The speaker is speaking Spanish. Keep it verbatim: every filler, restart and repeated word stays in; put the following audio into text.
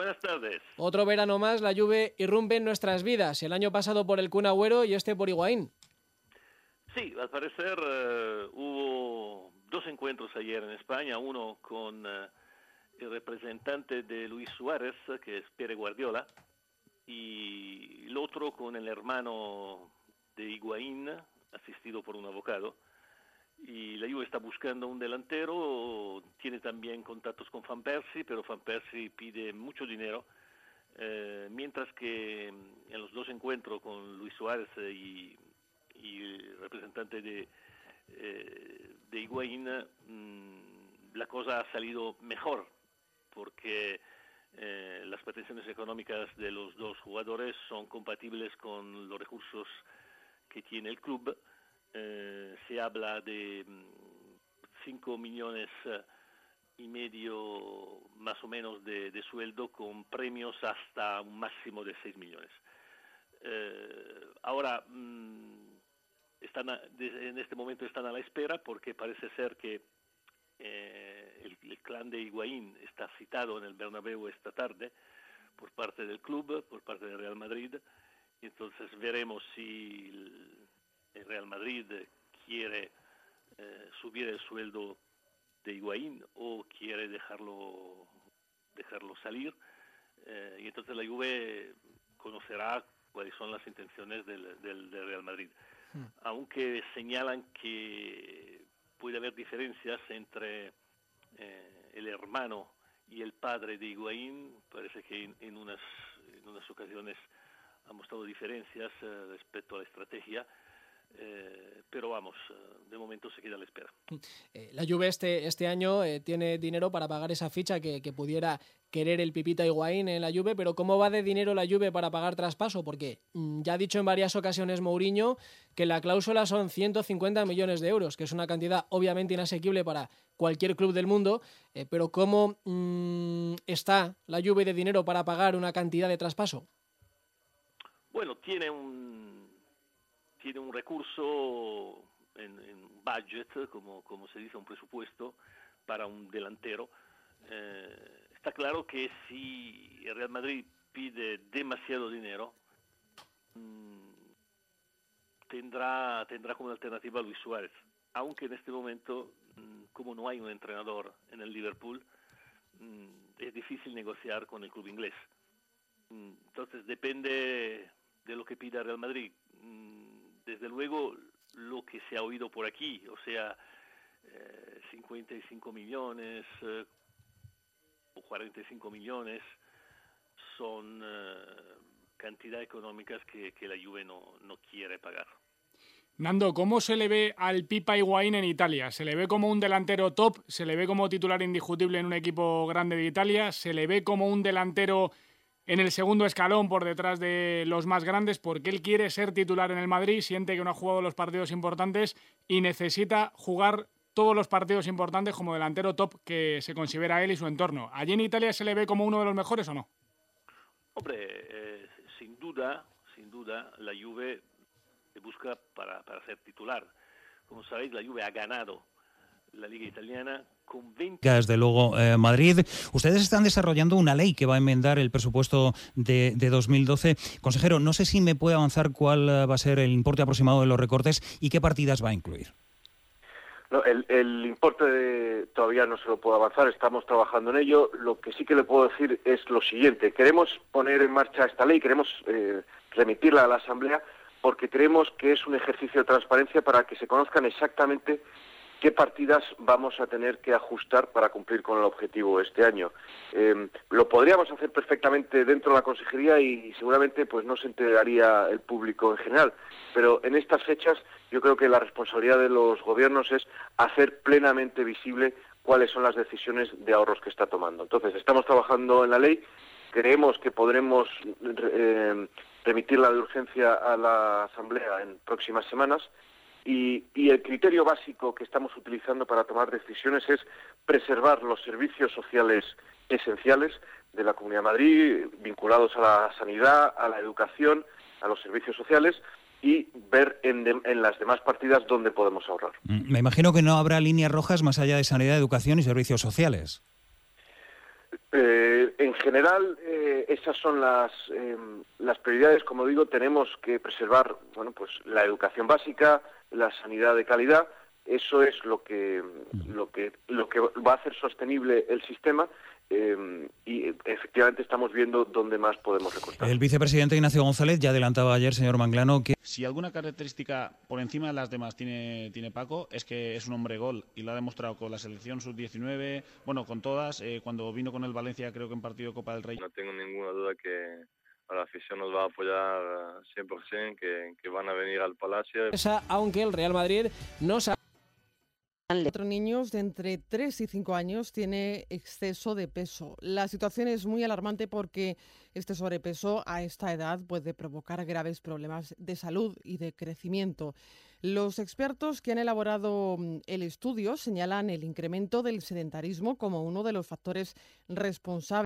buenas tardes. Otro verano más, la Juve irrumpe en nuestras vidas. El año pasado por el Kun Agüero y este por Higuaín. Sí, al parecer uh, hubo dos encuentros ayer en España, uno con uh, el representante de Luis Suárez, que es Pere Guardiola, y el otro con el hermano de Higuaín, asistido por un abogado. Y la Juve está buscando un delantero, tiene también contactos con Van Persie, pero Van Persie pide mucho dinero, eh, mientras que en los dos encuentros con Luis Suárez y, y el representante de, eh, de Higuaín, mmm, la cosa ha salido mejor, porque eh, las pretensiones económicas de los dos jugadores son compatibles con los recursos que tiene el club. Eh, se habla de cinco millones y medio más o menos de, de sueldo, con premios hasta un máximo de seis millones. Eh, ahora, mmm, están a, de, en este momento están a la espera, porque parece ser que eh, el, el clan de Higuaín está citado en el Bernabéu esta tarde por parte del club, por parte del Real Madrid. Entonces veremos si el, el Real Madrid quiere eh, subir el sueldo de Higuaín o quiere dejarlo dejarlo salir, eh, y entonces la Juve conocerá cuáles son las intenciones del, del, del Real Madrid. Hmm. Aunque señalan que puede haber diferencias entre eh, el hermano y el padre de Higuaín, parece que en, en, unas, en unas ocasiones ha mostrado diferencias eh, respecto a la estrategia. Eh, pero vamos, de momento se queda a la espera. Eh, la Juve este, este año eh, tiene dinero para pagar esa ficha que, que pudiera querer el Pipita Higuaín en la Juve, pero ¿cómo va de dinero la Juve para pagar traspaso? Porque mmm, ya ha dicho en varias ocasiones Mourinho que la cláusula son ciento cincuenta millones de euros, que es una cantidad obviamente inasequible para cualquier club del mundo, eh, pero ¿cómo mmm, está la Juve de dinero para pagar una cantidad de traspaso? Bueno, tiene un tiene un recurso en, en budget, como, como se dice, un presupuesto para un delantero. Eh, está claro que si el Real Madrid pide demasiado dinero, mmm, tendrá, tendrá como alternativa a Luis Suárez, aunque en este momento, mmm, como no hay un entrenador en el Liverpool, mmm, es difícil negociar con el club inglés. Mmm, entonces depende de lo que pida el Real Madrid. Mmm, Desde luego, lo que se ha oído por aquí, o sea, eh, cincuenta y cinco millones eh, o cuarenta y cinco millones, son eh, cantidades económicas que, que la Juve no, no quiere pagar. Nando, ¿cómo se le ve al Pipa Higuaín en Italia? ¿Se le ve como un delantero top? ¿Se le ve como titular indiscutible en un equipo grande de Italia? ¿Se le ve como un delantero en el segundo escalón por detrás de los más grandes, porque él quiere ser titular en el Madrid, siente que no ha jugado los partidos importantes y necesita jugar todos los partidos importantes como delantero top que se considera él y su entorno? ¿Allí en Italia se le ve como uno de los mejores o no? Hombre, eh, sin duda, sin duda, la Juve se busca para, para ser titular. Como sabéis, la Juve ha ganado la Liga Italiana con veinte... Desde luego, eh, Madrid. Ustedes están desarrollando una ley que va a enmendar el presupuesto de, de dos mil doce. Consejero, no sé si me puede avanzar cuál va a ser el importe aproximado de los recortes y qué partidas va a incluir. No, el, el importe de, todavía no se lo puedo avanzar, estamos trabajando en ello. Lo que sí que le puedo decir es lo siguiente. Queremos poner en marcha esta ley, queremos eh, remitirla a la Asamblea, porque creemos que es un ejercicio de transparencia para que se conozcan exactamente qué partidas vamos a tener que ajustar para cumplir con el objetivo este año. Eh, lo podríamos hacer perfectamente dentro de la consejería y seguramente pues no se enteraría el público en general, pero en estas fechas yo creo que la responsabilidad de los gobiernos es hacer plenamente visible cuáles son las decisiones de ahorros que está tomando. Entonces, estamos trabajando en la ley, creemos que podremos eh, remitirla de urgencia a la Asamblea en próximas semanas. Y, y el criterio básico que estamos utilizando para tomar decisiones es preservar los servicios sociales esenciales de la Comunidad de Madrid, vinculados a la sanidad, a la educación, a los servicios sociales, y ver en, de, en las demás partidas dónde podemos ahorrar. Me imagino que no habrá líneas rojas más allá de sanidad, educación y servicios sociales. Eh, en general, eh, esas son las, eh, las prioridades. Como digo, tenemos que preservar, bueno, pues la educación básica, la sanidad de calidad. Eso es lo que lo que lo que va a hacer sostenible el sistema. Eh, y efectivamente estamos viendo dónde más podemos recortar. El vicepresidente Ignacio González ya adelantaba ayer, señor Manglano, que si alguna característica por encima de las demás tiene, tiene Paco, es que es un hombre gol, y lo ha demostrado con la selección sub diecinueve, bueno, con todas, eh, cuando vino con el Valencia, creo que en partido de Copa del Rey. No tengo ninguna duda que a la afición nos va a apoyar cien por ciento, que, que van a venir al Palacio. Aunque el Real Madrid no sabe. Cuatro niños de entre tres y cinco años tiene exceso de peso. La situación es muy alarmante porque este sobrepeso a esta edad puede provocar graves problemas de salud y de crecimiento. Los expertos que han elaborado el estudio señalan el incremento del sedentarismo como uno de los factores responsables